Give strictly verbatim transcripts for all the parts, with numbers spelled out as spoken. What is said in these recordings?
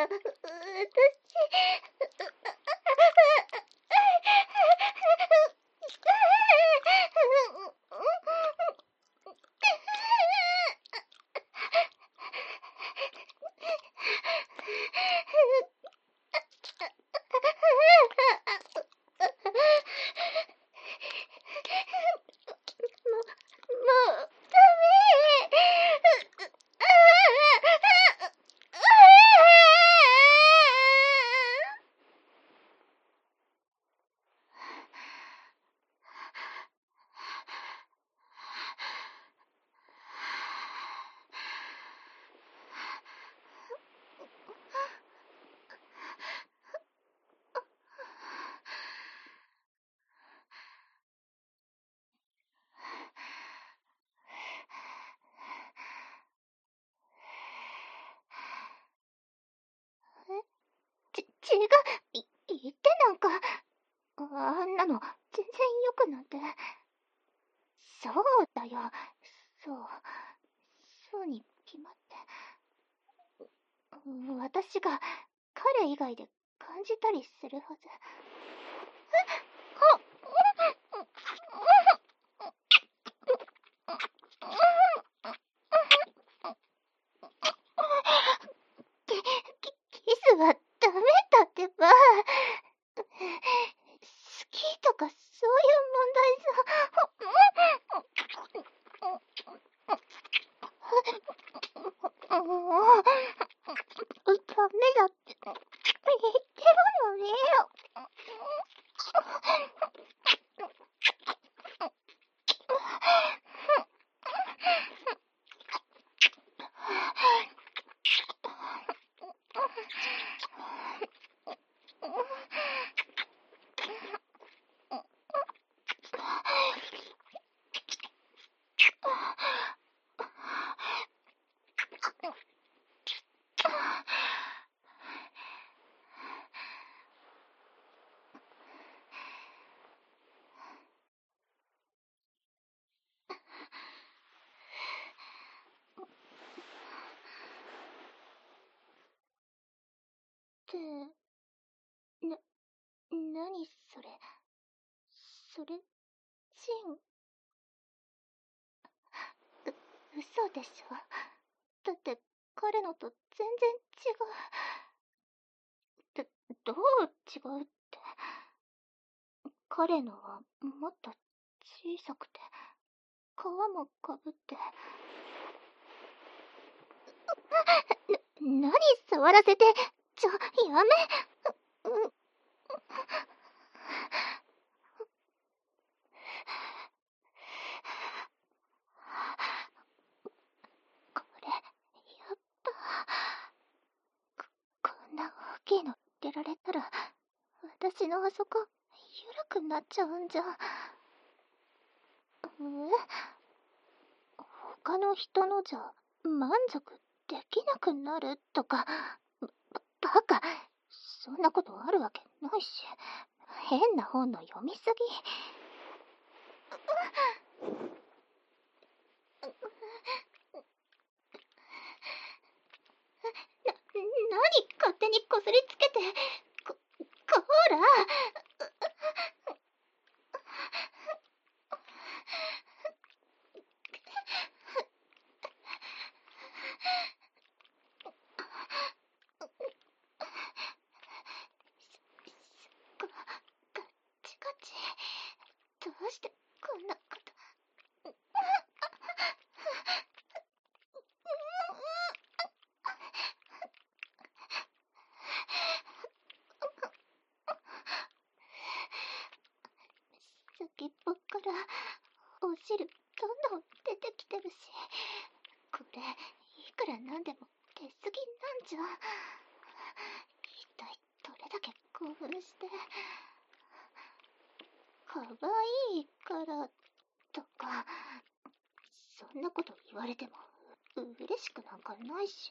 ち、違う、い、言ってなんか、あんなの、全然よくなんて。そうだよ、そう、そうに決まって。私が、彼以外で感じたりするはず。キ、キスはダメだってば。好きとかそういう問題さ。もう、ダメだって言ってるのに。って、な、なにそれ。それ、ジン。う、嘘でしょ。だって彼のと全然違う。ど、どう違うって。彼のはもっと小さくて、皮もかぶって。な、何触らせて、ちょ、やめ。う、う、これ、やっぱ、こ、こんな大きいの入れられたら、私のあそこ、緩くなっちゃうんじゃ。え？他の人のじゃ、満足できなくなるとか、ば、バカ。そんなことあるわけないし。変な本の読みすぎ。な、何勝手にこすりつけて。こ、こら。ガ、ガッチガチ。どうしてこんなこと。先っぽからお汁どんどん出てきてるし、これいくらなんでも出過ぎなんじゃ。一体どれだけ興奮して。かわいいからとか、そんなこと言われてもう嬉しくなんかないし。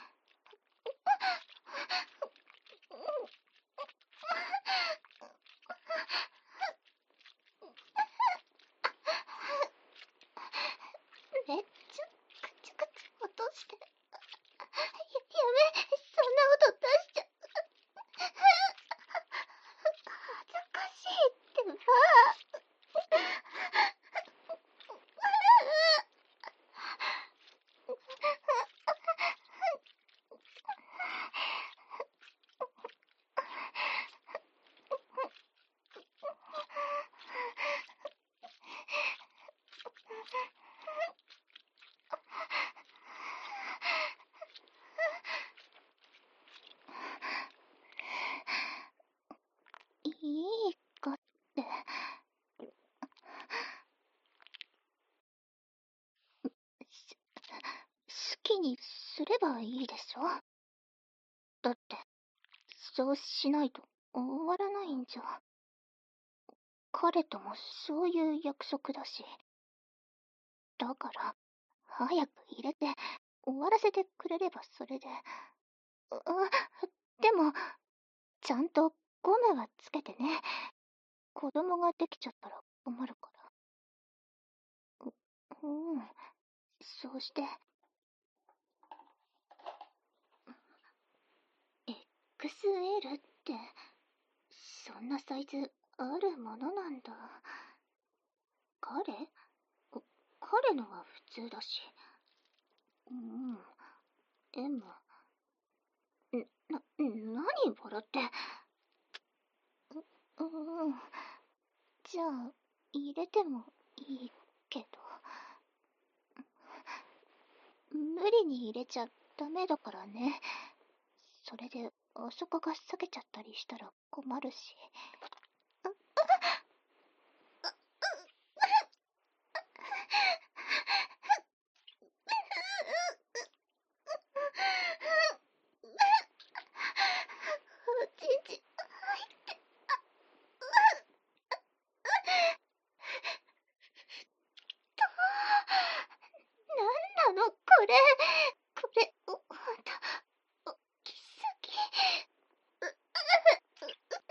めっちゃカチカチ落として。や、やめ、そんな音出しればいいでしょ。だって、そうしないと終わらないんじゃ。彼ともそういう約束だし。だから、早く入れて、終わらせてくれればそれで。あ、でも、ちゃんとゴムはつけてね。子供ができちゃったら困るから。う、うん、そうして。エックスエル って、そんなサイズあるものなんだ。彼彼のは普通だし。うん。でも、な、何笑って。う、うん。じゃあ、入れてもいいけど。無理に入れちゃダメだからね。それで、あそこが裂けちゃったりしたら困るし。ちんちん、なんなのこれ。これ、お、ほんと、大きすぎ。う、う、う、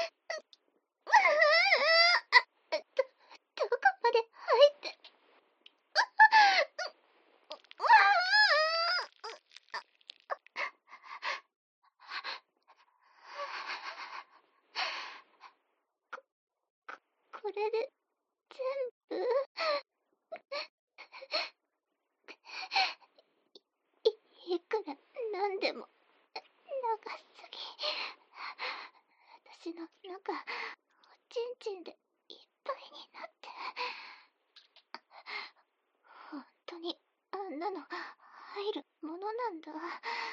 ど、どこまで入って。これで、全部い、いくらなんでも、長すぎ。私の中、おちんちんでいっぱいになって。本当に、あんなの、入るものなんだ。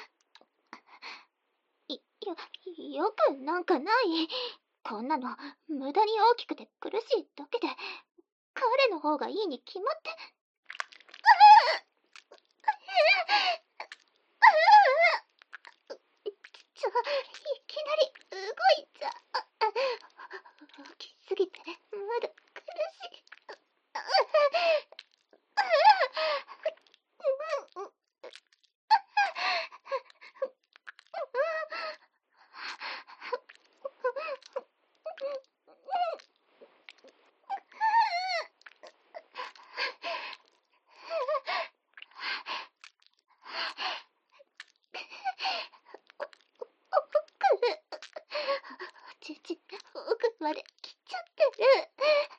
い、よ、よくなんかない。こんなの、無駄に大きくて苦しいだけで、彼の方がいいに決まって。ちょ、いきなり動いちゃ。大きすぎて、まだ苦しい。ちち、奥まで来ちゃってる。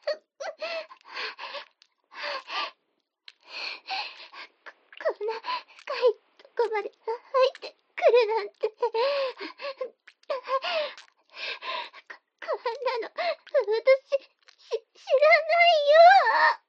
こんな深いとこまで入ってくるなんて。こ、こんなの、私、し、知らないよ。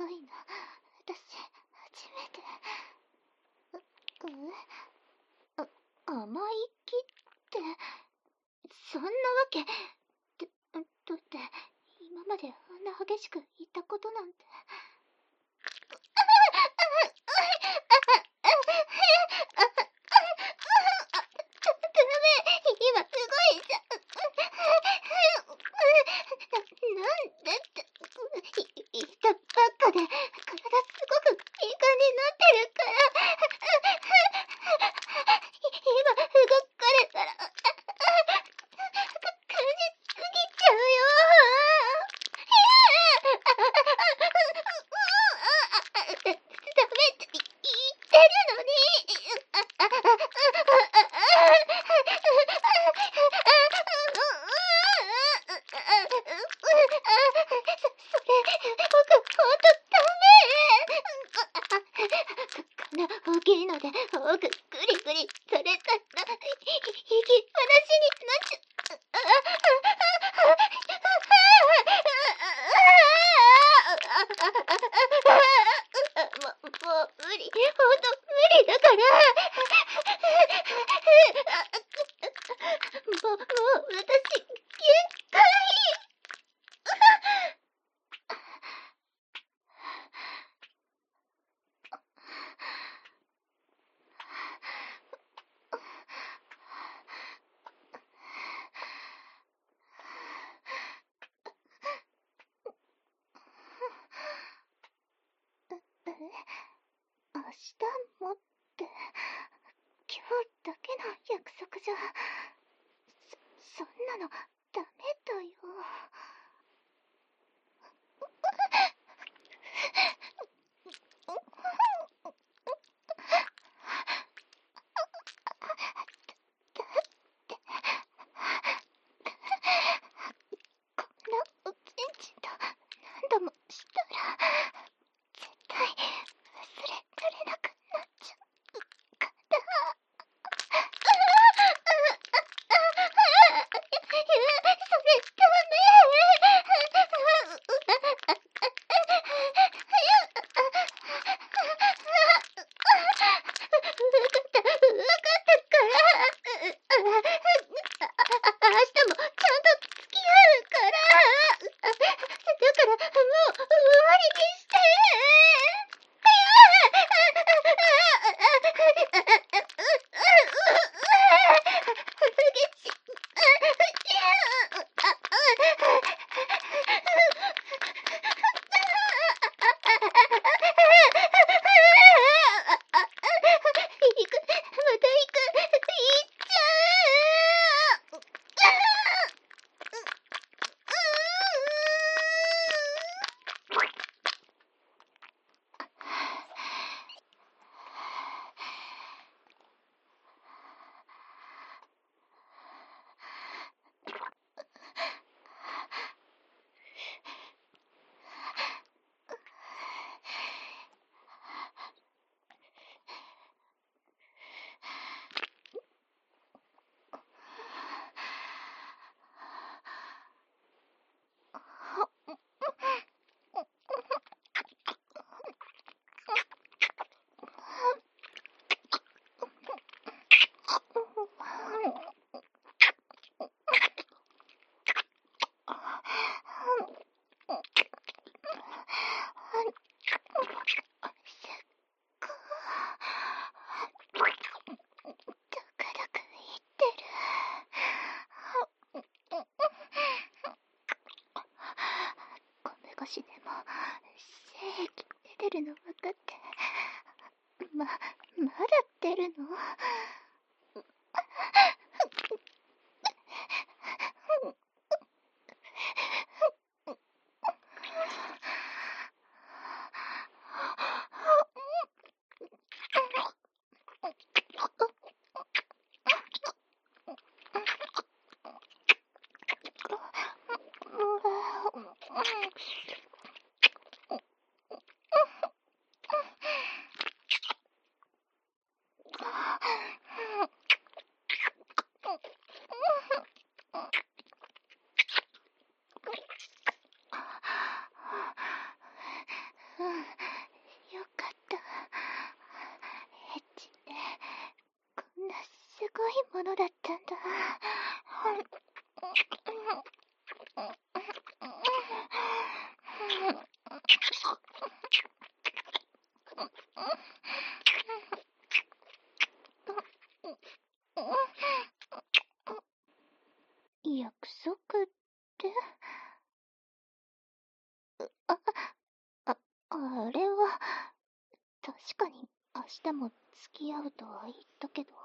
かいの。私、初めて。う、う、あ、甘い木って、そんなわけ。だ、だって、今まであんな激しく言ったことなんて。今すごいじゃん。な、なんでって、言ったばっかで、体すごく敏感になってるから。今、動かれたら、感じすぎちゃうよ。ダメって言ってるのに。それ、僕、ほんとダメ。こんな大きいので、僕、グリグリされたら、息話になっちゃう。もう、もう無理。ほんと無理だから。もう、もう、私、限界。明日もって、今日だけの約束じゃ、そ、そんなのダメだよ。こんなおちんちんと何度もしたら、絶対忘れられなくなっちゃうから。それダメ。わかった、わかったから。明日もちゃんと付き合うから。だから、もう終わりにして。行く、また行く、行っちゃう。少しでも精液出てるの分かって、ま、まだ出るの？ うん、よかった。エッチってこんなすごいものだったんだ。約束って？あ、あ、あれは、確かに明日も付き合うとは言ったけど、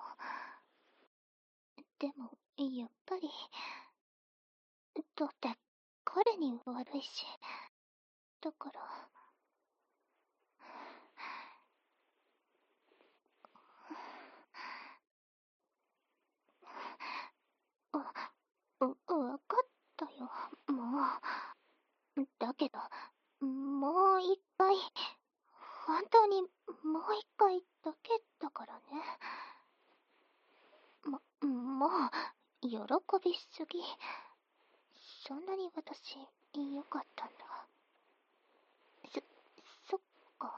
でも、やっぱり、だって彼に悪いし、だから、あ、う、わかったよ、もう。だけど、もう一回、本当にもう一回だけだからね。も、もう、喜びすぎ。そんなに私、良かったんだ。そ、そっか。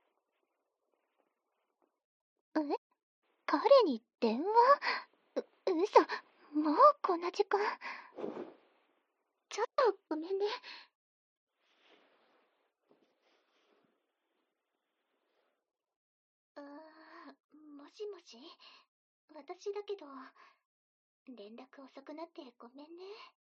え、彼に電話？う、嘘。もうこんな時間。ちょっとごめんね。あー、もしもし、私だけど、連絡遅くなってごめんね。